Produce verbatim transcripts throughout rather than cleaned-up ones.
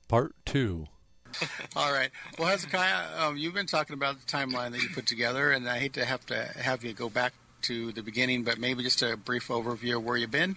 Part two. All right. Well, Hezekiah, um, you've been talking about the timeline that you put together, and I hate to have to have you go back to the beginning, but maybe just a brief overview of where you've been.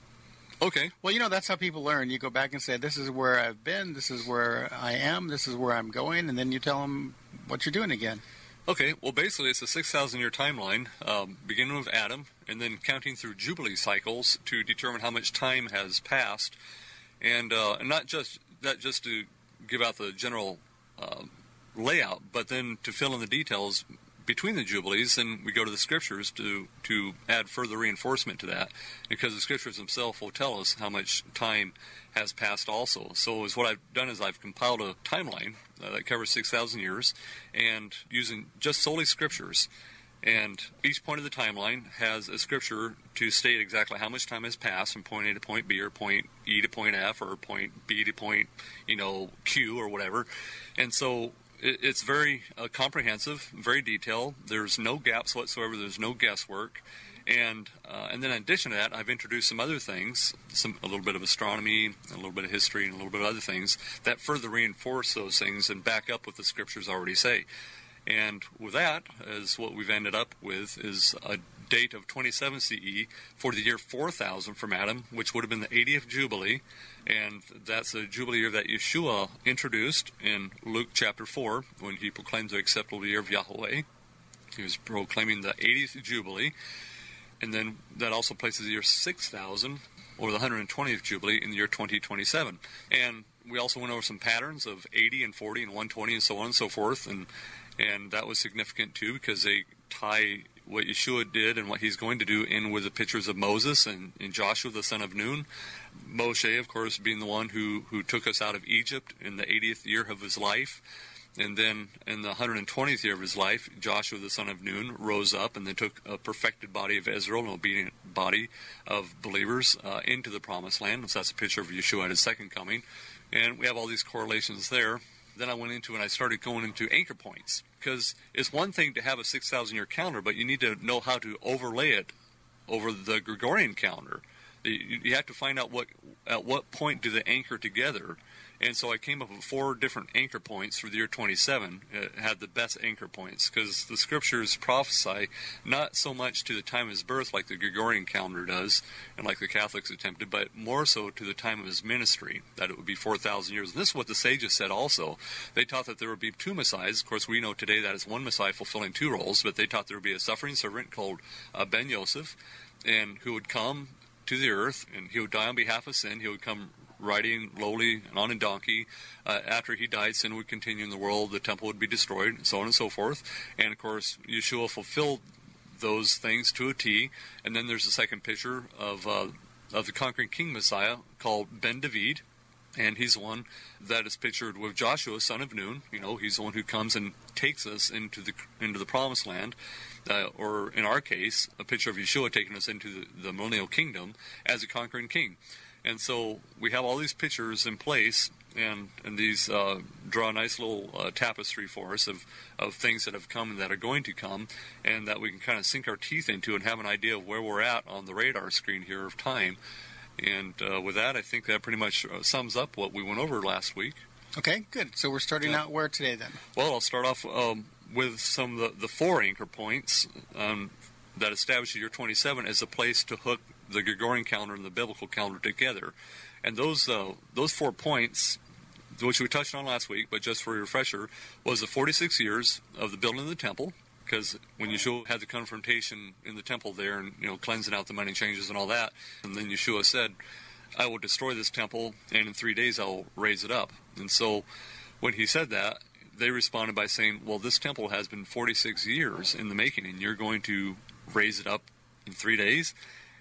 Okay. Well, you know, that's how people learn. You go back and say, this is where I've been, this is where I am, this is where I'm going, and then you tell them what you're doing again. Okay. Well, basically, it's a six thousand year timeline, um, beginning with Adam, and then counting through Jubilee cycles to determine how much time has passed. And, uh, and not just not just to give out the general uh, layout, but then to fill in the details between the Jubilees, and we go to the Scriptures to, to add further reinforcement to that, because the Scriptures themselves will tell us how much time has passed also. So is what I've done is I've compiled a timeline uh, that covers six thousand years, and using just solely Scriptures. And each point of the timeline has a Scripture to state exactly how much time has passed from point A to point B, or point E to point F, or point B to point, you know, Q, or whatever. And so it's very uh, comprehensive, very detailed. There's no gaps whatsoever. There's no guesswork. And uh, and then in addition to that, I've introduced some other things, some a little bit of astronomy, a little bit of history, and a little bit of other things that further reinforce those things and back up what the Scriptures already say. And with that, as what we've ended up with is a date of twenty-seven C E for the year four thousand from Adam, which would have been the eightieth Jubilee. And that's a Jubilee year that Yeshua introduced in Luke chapter four when he proclaimed the acceptable year of Yahweh. He was proclaiming the eightieth Jubilee. And then that also places the year six thousand, or the one hundred twentieth Jubilee, in the year twenty twenty-seven. And we also went over some patterns of eighty and forty and one hundred twenty and so on and so forth. And and that was significant too, because they tie what Yeshua did and what he's going to do in with the pictures of Moses and, and Joshua, the son of Nun. Moshe, of course, being the one who, who took us out of Egypt in the eightieth year of his life. And then in the one hundred twentieth year of his life, Joshua, the son of Nun, rose up and then took a perfected body of Israel, an obedient body of believers, uh, into the promised land. So that's a picture of Yeshua at his second coming. And we have all these correlations there. Then I went into and I started going into anchor points, because it's one thing to have a six thousand year calendar, but you need to know how to overlay it over the Gregorian calendar. You have to find out what at what point do they anchor together. And so I came up with four different anchor points for the year twenty-seven. It had the best anchor points, because the Scriptures prophesy not so much to the time of his birth like the Gregorian calendar does, and like the Catholics attempted, but more so to the time of his ministry, that it would be four thousand years. And this is what the sages said also. They taught that there would be two Messiahs. Of course, we know today that is one Messiah fulfilling two roles, but they taught there would be a suffering servant called uh, Ben Yosef, and who would come to the earth, and he would die on behalf of sin. He would come riding lowly and on a donkey. Uh, after he died, sin would continue in the world, the temple would be destroyed, and so on and so forth. And of course, Yeshua fulfilled those things to a T. And then there's a second picture of uh, of the conquering king Messiah called Ben David, and he's the one that is pictured with Joshua, son of Nun. You know, he's the one who comes and takes us into the into the promised land. Uh, or in our case, a picture of Yeshua taking us into the, the millennial kingdom as a conquering king. And so we have all these pictures in place, and, and these uh, draw a nice little uh, tapestry for us of, of things that have come and that are going to come, and that we can kind of sink our teeth into and have an idea of where we're at on the radar screen here of time. And uh, with that, I think that pretty much uh, sums up what we went over last week. Okay, good. So we're starting Yeah. out where today then? Well, I'll start off um, with some of the, the four anchor points um, that establish the year twenty-seven as a place to hook the Gregorian calendar and the biblical calendar together. And those uh, those four points, which we touched on last week, but just for a refresher, was the forty-six years of the building of the temple, because when Yeshua had the confrontation in the temple there, and you know, cleansing out the money changes and all that, and then Yeshua said, I will destroy this temple, and in three days I will raise it up. And so when he said that, they responded by saying, well, this temple has been forty-six years in the making, and you're going to raise it up in three days?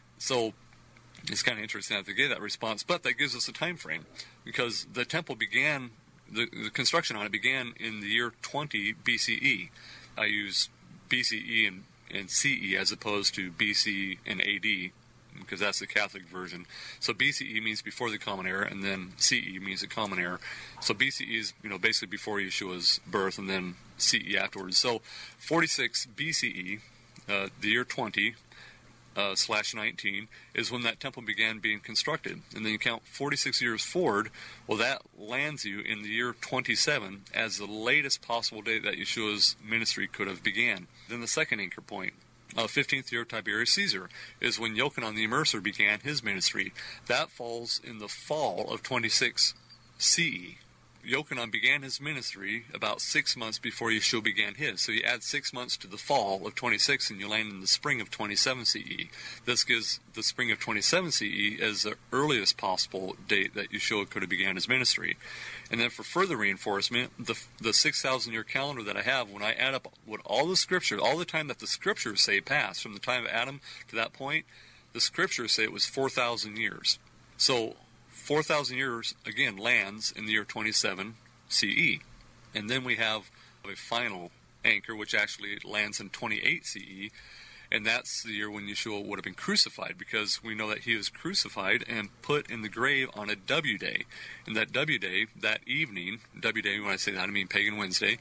So it's kind of interesting that they gave that response, but that gives us a time frame, because the temple began, the, the construction on it began in the year twenty B C E. I use B C E and, and C E as opposed to B C and A D, because that's the Catholic version. So B C E means before the Common Era, and then C E means the Common Era. So B C E is, you know, basically before Yeshua's birth, and then C E afterwards. So forty-six B C E, uh, the year twenty, uh, slash nineteen is when that temple began being constructed. And then you count forty-six years forward, well, that lands you in the year twenty-seven as the latest possible date that Yeshua's ministry could have began. Then the second anchor point, uh, fifteenth year of Tiberius Caesar, is when Yochanan the Immerser began his ministry. That falls in the fall of twenty-six C E. Yochanan began his ministry about six months before Yeshua began his. So you add six months to the fall of twenty-six and you land in the spring of twenty-seven C E. This gives the spring of twenty-seven C E as the earliest possible date that Yeshua could have began his ministry. And then for further reinforcement, the the six thousand year calendar that I have, when I add up what all the scriptures, all the time that the scriptures say passed, from the time of Adam to that point, the scriptures say it was four thousand years. So four thousand years, again, lands in the year twenty-seven C E. And then we have a final anchor, which actually lands in twenty-eight C E, and that's the year when Yeshua would have been crucified, because we know that he was crucified and put in the grave on a W day. And that W day, that evening, W day, when I say that, I mean Pagan Wednesday,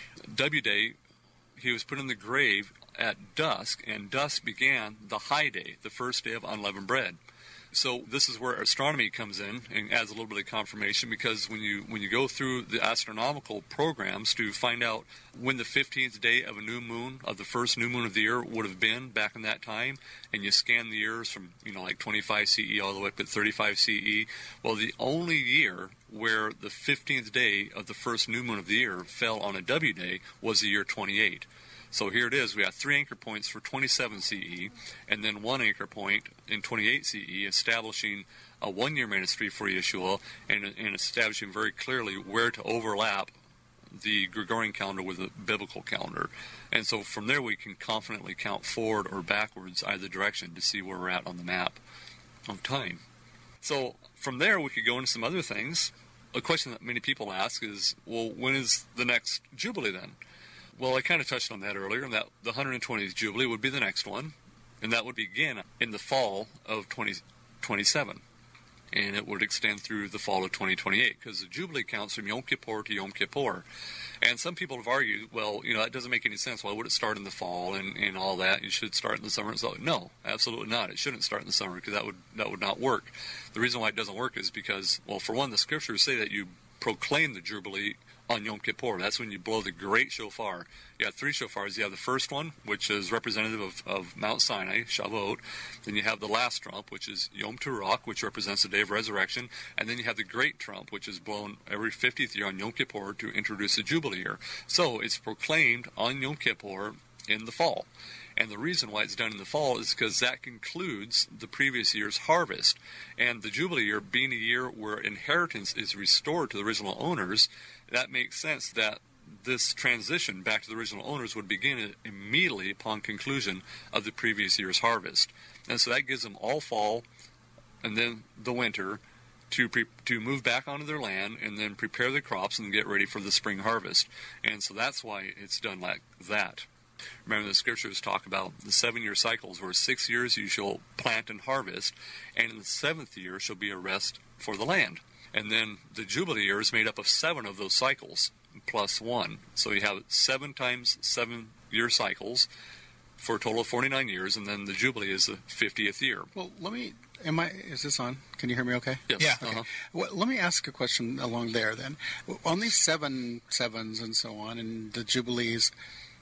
W day, he was put in the grave at dusk, and dusk began the high day, the first day of unleavened bread. So this is where astronomy comes in and adds a little bit of confirmation, because when you when you go through the astronomical programs to find out when the fifteenth day of a new moon, of the first new moon of the year, would have been back in that time, and you scan the years from, you know, like twenty-five C E all the way up to thirty-five C E, well, the only year where the fifteenth day of the first new moon of the year fell on a W day was the year twenty-eight. So here it is. We have three anchor points for twenty-seven C E, and then one anchor point in twenty-eight C E, establishing a one-year ministry for Yeshua, and, and establishing very clearly where to overlap the Gregorian calendar with the biblical calendar. And so from there we can confidently count forward or backwards either direction to see where we're at on the map of time. So from there we could go into some other things. A question that many people ask is, well, when is the next Jubilee then? Well, I kind of touched on that earlier, and that the one hundred twentieth Jubilee would be the next one, and that would begin in the fall of twenty twenty-seven, and it would extend through the fall of twenty twenty-eight, because the Jubilee counts from Yom Kippur to Yom Kippur. And some people have argued, well, you know, that doesn't make any sense. Why would it start in the fall and, and all that? You should start in the summer. So, no, absolutely not. It shouldn't start in the summer, because that would, that would not work. The reason why it doesn't work is because, well, for one, the scriptures say that you proclaim the Jubilee on Yom Kippur. That's when you blow the great shofar. You have three shofars. You have the first one, which is representative of, of Mount Sinai, Shavuot. Then you have the last trump, which is Yom Teruah, which represents the day of resurrection. And then you have the great trump, which is blown every fiftieth year on Yom Kippur to introduce the Jubilee year. So it's proclaimed on Yom Kippur in the fall. And the reason why it's done in the fall is because that concludes the previous year's harvest. And the Jubilee year being a year where inheritance is restored to the original owners, that makes sense that this transition back to the original owners would begin immediately upon conclusion of the previous year's harvest. And so that gives them all fall and then the winter to pre- to move back onto their land and then prepare the crops and get ready for the spring harvest. And so that's why it's done like that. Remember, the scriptures talk about the seven-year cycles, where six years you shall plant and harvest, and in the seventh year shall be a rest for the land. And then the Jubilee year is made up of seven of those cycles, plus one. So you have seven times seven-year cycles for a total of forty-nine years, and then the Jubilee is the fiftieth year. Well, let me, am I, is this on? Can you hear me okay? Yes. Yeah. Okay. Uh-huh. Well, let me ask a question along there then. On these seven sevens and so on, and the Jubilees,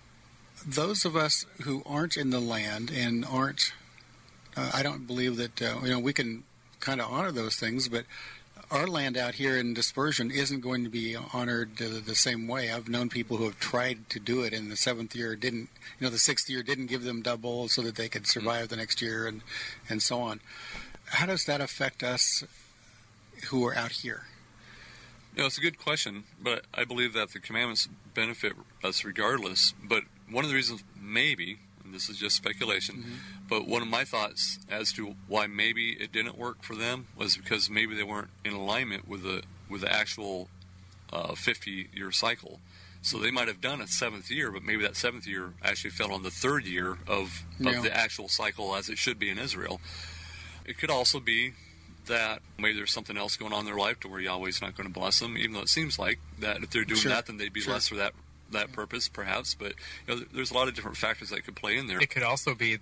those of us who aren't in the land and aren't, uh, I don't believe that, uh, you know, we can kind of honor those things, but our land out here in dispersion isn't going to be honored the, the same way. I've known people who have tried to do it, and the seventh year didn't, you know, the sixth year didn't give them double so that they could survive mm-hmm. the next year, and, and so on. How does that affect us who are out here? You know, it's a good question, but I believe that the commandments benefit us regardless. But one of the reasons, maybe, and this is just speculation, mm-hmm. but one of my thoughts as to why maybe it didn't work for them was because maybe they weren't in alignment with the with the actual uh, fifty-year cycle. So they might have done a seventh year, but maybe that seventh year actually fell on the third year of, yeah. of the actual cycle as it should be in Israel. It could also be that maybe there's something else going on in their life to where Yahweh's not going to bless them, even though it seems like that if they're doing sure. that, then they'd be sure. blessed for that that purpose, perhaps. But you know, there's a lot of different factors that could play in there. It could also be that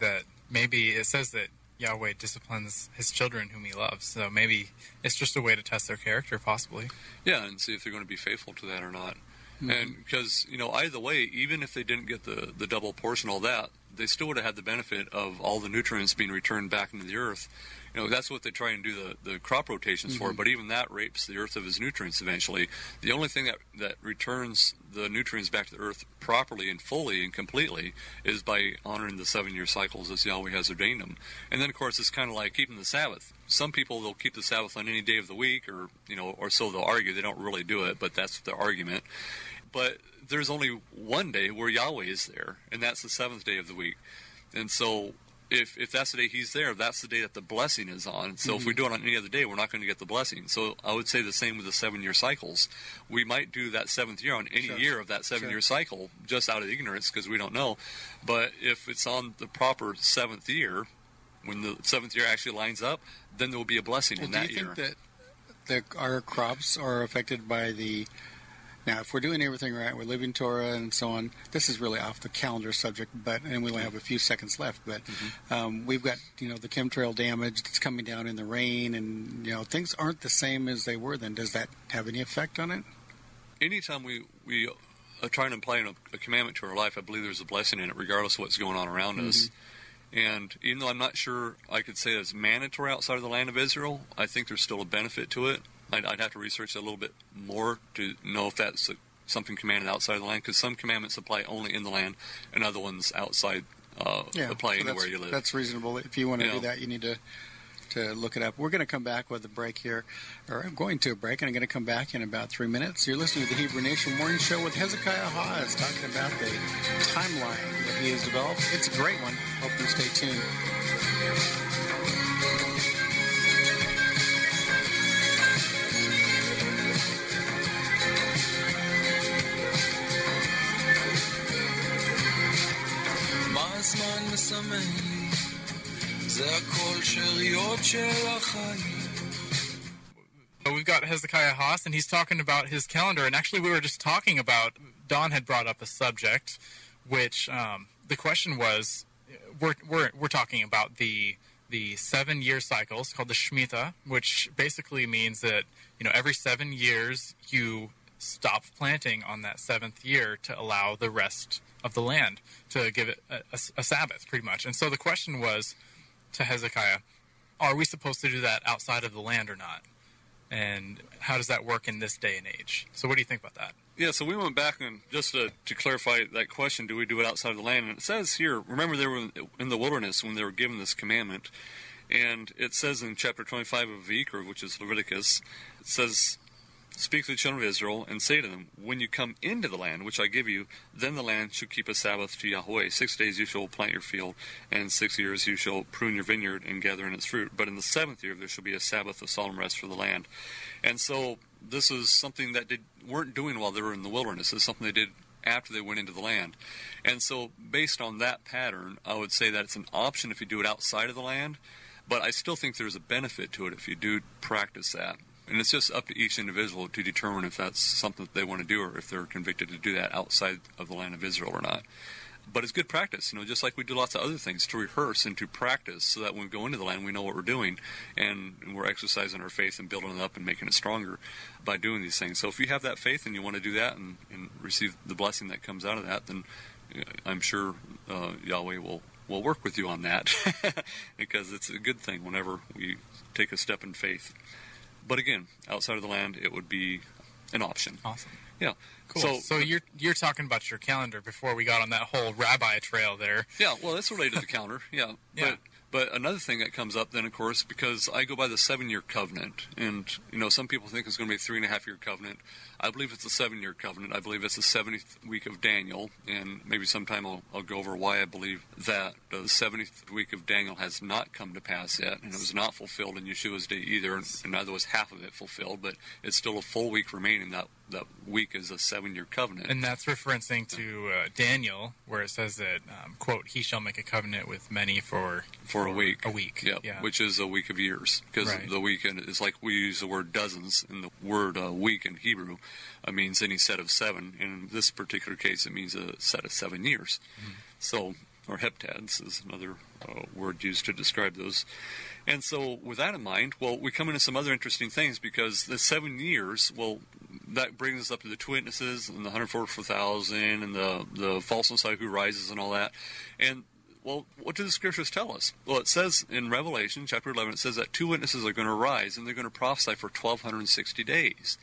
maybe it says that Yahweh disciplines his children whom he loves. So maybe it's just a way to test their character, possibly. Yeah, and see if they're going to be faithful to that or not. Mm-hmm. And because, you know, either way, even if they didn't get the, the double portion, all that, they still would have had the benefit of all the nutrients being returned back into the earth. You know, that's what they try and do the, the crop rotations Mm-hmm. for, but even that rapes the earth of its nutrients eventually. The only thing that, that returns the nutrients back to the earth properly and fully and completely is by honoring the seven-year cycles as Yahweh has ordained them. And then, of course, it's kind of like keeping the Sabbath. Some people, they'll keep the Sabbath on any day of the week, or, you know, or so they'll argue. They don't really do it, but that's their argument. But there's only one day where Yahweh is there, and that's the seventh day of the week. And so if if that's the day he's there, that's the day that the blessing is on. So mm-hmm. if we do it on any other day, we're not going to get the blessing. So I would say the same with the seven-year cycles. We might do that seventh year on any sure. year of that seven-year sure. cycle, just out of ignorance because we don't know. But if it's on the proper seventh year, when the seventh year actually lines up, then there will be a blessing well, in that year. Do you year. think that the, our crops are affected by the... Now, if we're doing everything right, we're living Torah and so on, this is really off the calendar subject, but and we only have a few seconds left, but Mm-hmm. um, we've got, you know, the chemtrail damage that's coming down in the rain, and, you know, things aren't the same as they were then. Does that have any effect on it? Anytime we, we are trying to apply a, a commandment to our life, I believe there's a blessing in it, regardless of what's going on around Mm-hmm. us. And even though I'm not sure I could say it's mandatory outside of the land of Israel, I think there's still a benefit to it. I'd, I'd have to research it a little bit more to know if that's a, something commanded outside of the land, because some commandments apply only in the land, and other ones outside uh, Yeah, apply so anywhere you live. That's reasonable. If you want to You do know. that, you need to to look it up. We're going to come back with a break here, or I'm going to a break, and I'm going to come back in about three minutes. You're listening to the Hebrew Nation Morning Show with Hezekiah Hawes, talking about the timeline that he has developed. It's a great one. Hope you stay tuned. הזמן מסמן לי, זה הכל שאריות של החיים. We've got Hezekiah Haas, and he's talking about his calendar. And actually, we were just talking about, Don had brought up a subject, which um, the question was, we're, we're, we're talking about the the seven-year cycles called the Shemitah, which basically means that, you know, every seven years you stop planting on that seventh year to allow the rest of the land to give it a, a, a Sabbath, pretty much. And so the question was to Hezekiah, are we supposed to do that outside of the land or not? And how does that work in this day and age? So what do you think about that? Yeah, so we went back and just to, to clarify that question, do we do it outside of the land? And it says here, remember they were in the wilderness when they were given this commandment. And it says in chapter twenty-five of Vayikra, which is Leviticus, it says, speak to the children of Israel and say to them, when you come into the land which I give you, then the land should keep a Sabbath to Yahweh. Six days you shall plant your field, and six years you shall prune your vineyard and gather in its fruit. But in the seventh year there shall be a Sabbath of solemn rest for the land. And so this is something that they weren't doing while they were in the wilderness. It's something they did after they went into the land. And so based on that pattern, I would say that it's an option if you do it outside of the land, but I still think there's a benefit to it if you do practice that. And it's just up to each individual to determine if that's something that they want to do or if they're convicted to do that outside of the land of Israel or not. But it's good practice, you know, just like we do lots of other things, to rehearse and to practice so that when we go into the land, we know what we're doing and we're exercising our faith and building it up and making it stronger by doing these things. So if you have that faith and you want to do that and, and receive the blessing that comes out of that, then I'm sure uh, Yahweh will, will work with you on that because it's a good thing whenever we take a step in faith. But again, outside of the land, it would be an option. Awesome. Yeah. Cool. So, So, you're you're talking about your calendar before we got on that whole rabbi trail there. yeah, well, that's related to the calendar. Yeah. Yeah. But, but another thing that comes up then, of course, because I go by the seven-year covenant, and, you know, some people think it's going to be a three-and-a-half-year covenant. I believe it's a seven-year covenant. I believe it's the seventieth week of Daniel, and maybe sometime I'll, I'll go over why I believe that the seventieth week of Daniel has not come to pass yet, and it was not fulfilled in Yeshua's day either, and neither was half of it fulfilled, but it's still a full week remaining. That that week is a seven-year covenant. And that's referencing to uh, Daniel, where it says that, um, quote, he shall make a covenant with many for... For a week. A week, Yeah, yeah. which is a week of years. Because Right. the weekend is like we use the word dozens, and the word uh, week in Hebrew uh, means any set of seven. In this particular case, it means a set of seven years. Mm-hmm. So or heptads is another uh, word used to describe those. And so with that in mind, well, we come into some other interesting things, because the seven years, well, that brings us up to the two witnesses and the one hundred forty-four thousand and the, the false Messiah who rises and all that. And, well, what do the scriptures tell us? Well, it says in Revelation chapter eleven, it says that two witnesses are going to rise and they're going to prophesy for twelve sixty days.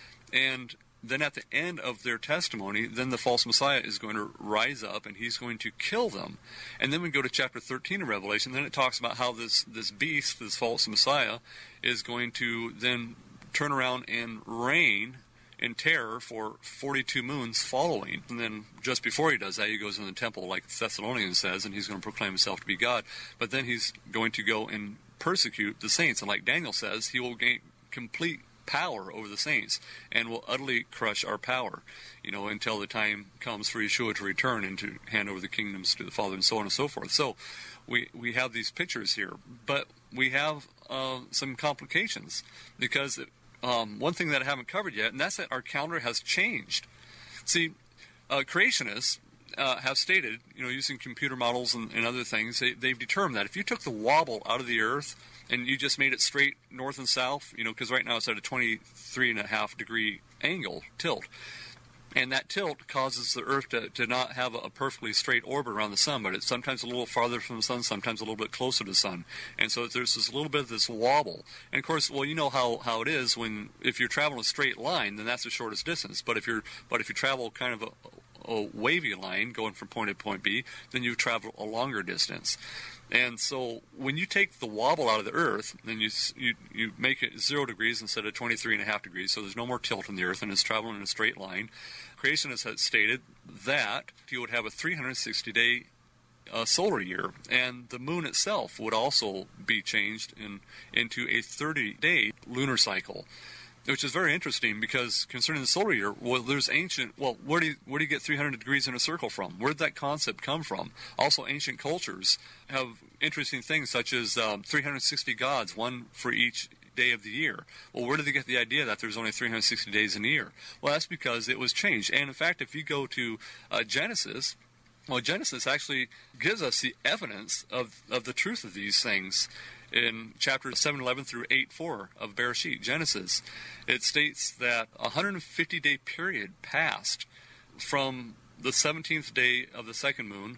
And then at the end of their testimony, then the false Messiah is going to rise up and he's going to kill them. And then we go to chapter thirteen of Revelation, then it talks about how this, this beast, this false Messiah, is going to then turn around and reign in terror for forty-two moons following. And then just before he does that, he goes in the temple, like Thessalonians says, and he's going to proclaim himself to be God. But then he's going to go and persecute the saints. And like Daniel says, he will gain complete power over the saints and will utterly crush our power, you know, until the time comes for Yeshua to return and to hand over the kingdoms to the Father, and so on and so forth. So we we have these pictures here, but we have uh, some complications, because um, one thing that I haven't covered yet, and that's that our calendar has changed. See, uh, creationists uh, have stated, you know, using computer models and, and other things, they, they've determined that if you took the wobble out of the earth and you just made it straight north and south, you know, because right now it's at a twenty-three and a half degree angle, tilt. And that tilt causes the Earth to, to not have a perfectly straight orbit around the sun, but it's sometimes a little farther from the sun, sometimes a little bit closer to the sun. And so there's this little bit of this wobble. And of course, well, you know how, how it is when, if you're traveling a straight line, then that's the shortest distance. But if you're, but if you travel kind of a, a wavy line going from point A to point B, then you travel a longer distance. And so when you take the wobble out of the Earth, then you, you you make it zero degrees instead of twenty-three and a half degrees, so there's no more tilt in the Earth, and it's traveling in a straight line. Creationists had stated that you would have a three hundred sixty day uh, solar year, and the moon itself would also be changed in into a thirty day lunar cycle, which is very interesting, because concerning the solar year, well, there's ancient, well, where do you, where do you get three hundred degrees in a circle from? Where did that concept come from? Also, ancient cultures have interesting things, such as um, three hundred sixty gods, one for each day of the year. Well, where did they get the idea that there's only three hundred sixty days in a year? Well, that's because it was changed. And in fact, if you go to uh, Genesis, well, Genesis actually gives us the evidence of, of the truth of these things. In chapters seven eleven through eight four of Bereshit, Genesis, it states that a one hundred fifty day period passed from the seventeenth day of the second moon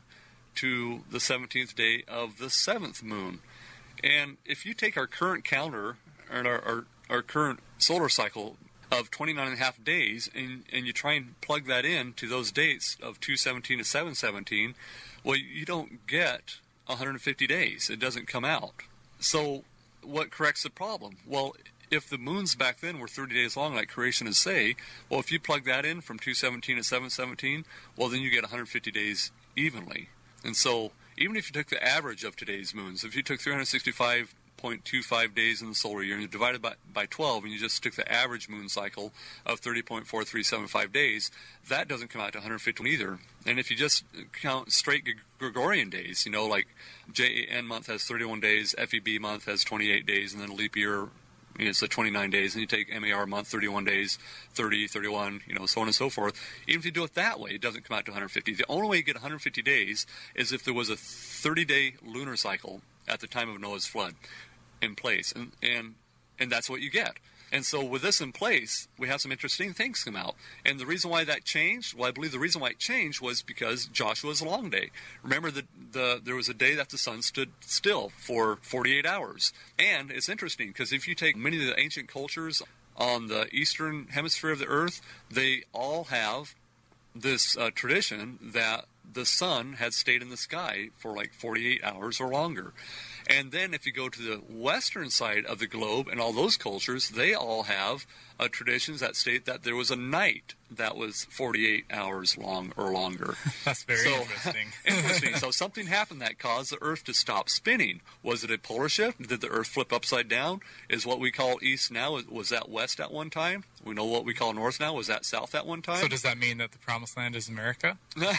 to the seventeenth day of the seventh moon. And if you take our current calendar and our, our, our current solar cycle of twenty-nine and a half days, and, and you try and plug that in to those dates of two seventeen to seven seventeen, well, you don't get one hundred fifty days. It doesn't come out. So what corrects the problem? Well, if the moons back then were thirty days long, like creationists say, well, if you plug that in from two seventeen to seven seventeen, well, then you get one hundred fifty days evenly. And so even if you took the average of today's moons, if you took three hundred sixty-five point two five days in the solar year and you divided by, by twelve, and you just took the average moon cycle of thirty point four three seven five days, that doesn't come out to one hundred fifty either. And if you just count straight Gregorian days, you know, like J A N month has thirty-one days, F E B month has twenty-eight days, and then a leap year, you know, it's like twenty-nine days, and you take M A R month, thirty-one days, thirty, thirty-one, you know, so on and so forth. Even if you do it that way, it doesn't come out to one hundred fifty. The only way you get one hundred fifty days is if there was a thirty day lunar cycle at the time of Noah's flood in place, and and and that's what you get. And so with this in place, we have some interesting things come out. And the reason why that changed, well, I believe the reason why it changed was because Joshua's long day. Remember that the, there was a day that the sun stood still for forty-eight hours. And it's interesting, because if you take many of the ancient cultures on the eastern hemisphere of the earth, they all have this uh, tradition that the sun had stayed in the sky for like forty-eight hours or longer. And then if you go to the western side of the globe and all those cultures, they all have uh, traditions that state that there was a night that was forty-eight hours long or longer. That's very so, interesting. interesting. So something happened that caused the Earth to stop spinning. Was it a polar shift? Did the Earth flip upside down? Is what we call east now, was that west at one time? We know what we call north now. Was that south at one time? So does that mean that the promised land is America? No,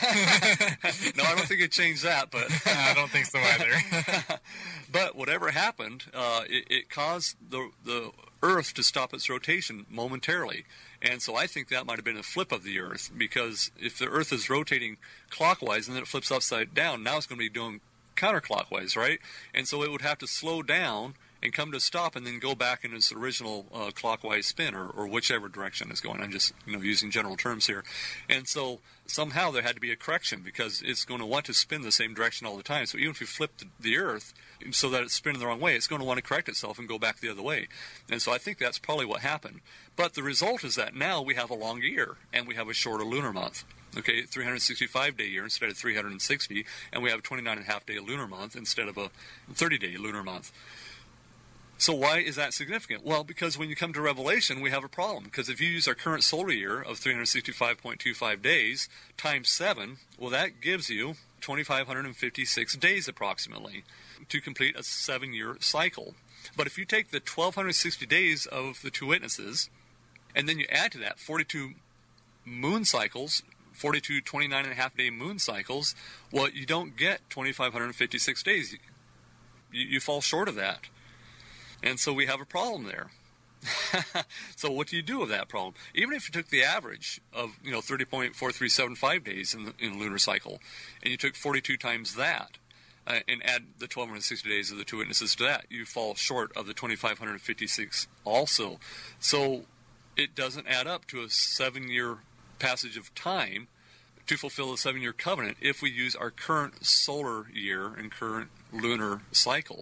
I don't think it changed that, but I don't think so either. But whatever happened, uh, it, it caused the the Earth to stop its rotation momentarily. And so I think that might have been a flip of the Earth, because if the Earth is rotating clockwise and then it flips upside down, now it's going to be doing counterclockwise, right? And so it would have to slow down and come to a stop and then go back in its original uh, clockwise spin, or, or whichever direction it's going. I'm just, you know, using general terms here. And so somehow there had to be a correction, because it's going to want to spin the same direction all the time. So even if you flip the, the Earth so that it's spinning the wrong way, it's going to want to correct itself and go back the other way. And so I think that's probably what happened. But the result is that now we have a longer year and we have a shorter lunar month. Okay, three hundred sixty-five day year instead of three hundred sixty, and we have a twenty-nine and a half day lunar month instead of a thirty day lunar month. So why is that significant? Well, because when you come to Revelation, we have a problem. Because if you use our current solar year of three hundred sixty-five point two five days times seven, well, that gives you two thousand five hundred fifty-six days approximately to complete a seven-year cycle. But if you take the one thousand two hundred sixty days of the two witnesses, and then you add to that forty-two moon cycles, forty-two twenty-nine and a half day moon cycles, well, you don't get two thousand five hundred fifty-six days. You, you fall short of that. And so we have a problem there. So what do you do with that problem? Even if you took the average of, you know, thirty point four three seven five days in the, in the lunar cycle, and you took forty-two times that, uh, and add the one thousand two hundred sixty days of the two witnesses to that, you fall short of the two thousand five hundred fifty-six also. So it doesn't add up to a seven-year passage of time to fulfill the seven-year covenant if we use our current solar year and current lunar cycle.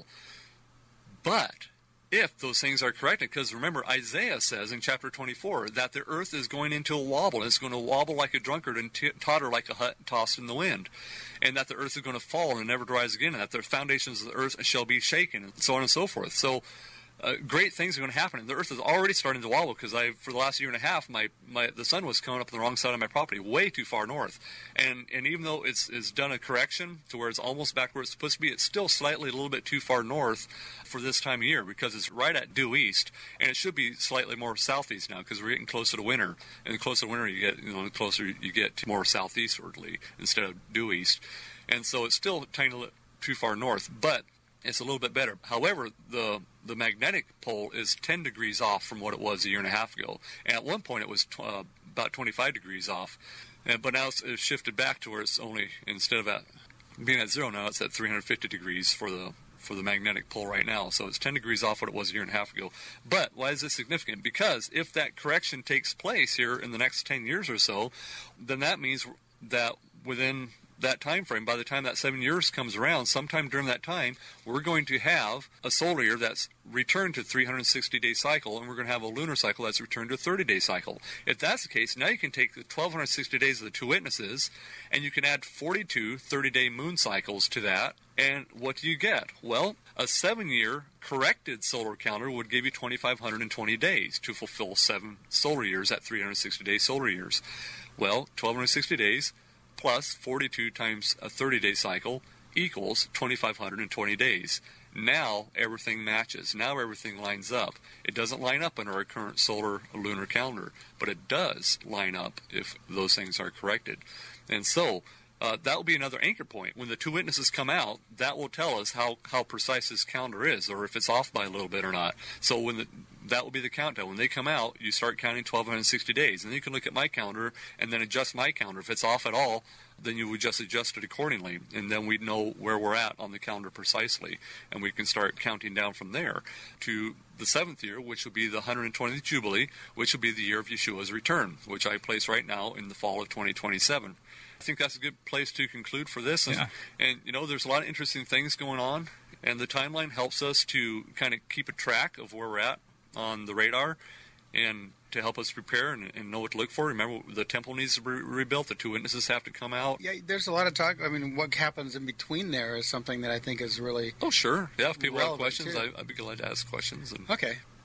But if those things are corrected, because remember, Isaiah says in chapter twenty-four that the earth is going into a wobble. It's going to wobble like a drunkard and t- totter like a hut tossed in the wind. And that the earth is going to fall and never rise again, and that the foundations of the earth shall be shaken, and so on and so forth. So uh, great things are going to happen. And the earth is already starting to wobble, because I, for the last year and a half, my, my the sun was coming up on the wrong side of my property, way too far north. And and even though it's, it's done a correction to where it's almost back where it's supposed to be, it's still slightly a little bit too far north for this time of year, because it's right at due east, and it should be slightly more southeast now, because we're getting closer to winter. And the closer to winter you get, you know, the closer you get to more southeastwardly instead of due east. And so it's still a tiny little too far north, but it's a little bit better. However, the the magnetic pole is ten degrees off from what it was a year and a half ago. And at one point it was tw- uh, about twenty-five degrees off. And, but now it's, it's shifted back to where it's only, instead of at, being at zero now, it's at three hundred fifty degrees for the for the magnetic pole right now. So it's ten degrees off what it was a year and a half ago. But why is this significant? Because if that correction takes place here in the next ten years or so, then that means that within that time frame, by the time that seven years comes around, sometime during that time, we're going to have a solar year that's returned to three hundred sixty day cycle, and we're going to have a lunar cycle that's returned to a thirty day cycle. If that's the case, now you can take the one thousand two hundred sixty days of the two witnesses, and you can add forty-two thirty day moon cycles to that, and what do you get? Well, a seven-year corrected solar calendar would give you two thousand five hundred twenty days to fulfill seven solar years at three hundred sixty day solar years. Well, one thousand two hundred sixty days plus forty-two times a thirty day cycle equals two thousand five hundred twenty days. Now everything matches. Now everything lines up. It doesn't line up in our current solar lunar calendar, but it does line up if those things are corrected. And so uh, that will be another anchor point. When the two witnesses come out, that will tell us how, how precise this calendar is, or if it's off by a little bit or not. So when the that will be the countdown. When they come out, you start counting one thousand two hundred sixty days. And then you can look at my calendar and then adjust my calendar. If it's off at all, then you would just adjust it accordingly. And then we'd know where we're at on the calendar precisely. And we can start counting down from there to the seventh year, which will be the one hundred twentieth Jubilee, which will be the year of Yeshua's return, which I place right now in the fall of twenty twenty-seven. I think that's a good place to conclude for this. And, yeah. and you know, there's a lot of interesting things going on. And the timeline helps us to kind of keep a track of where we're at on the radar, and to help us prepare and, and know what to look for. Remember, the temple needs to be rebuilt. The two witnesses have to come out. Yeah, there's a lot of talk. I mean, what happens in between there is something that I think is really Oh, sure. Yeah, if people have relevant, questions, too. I, I'd be glad to ask questions. And Okay.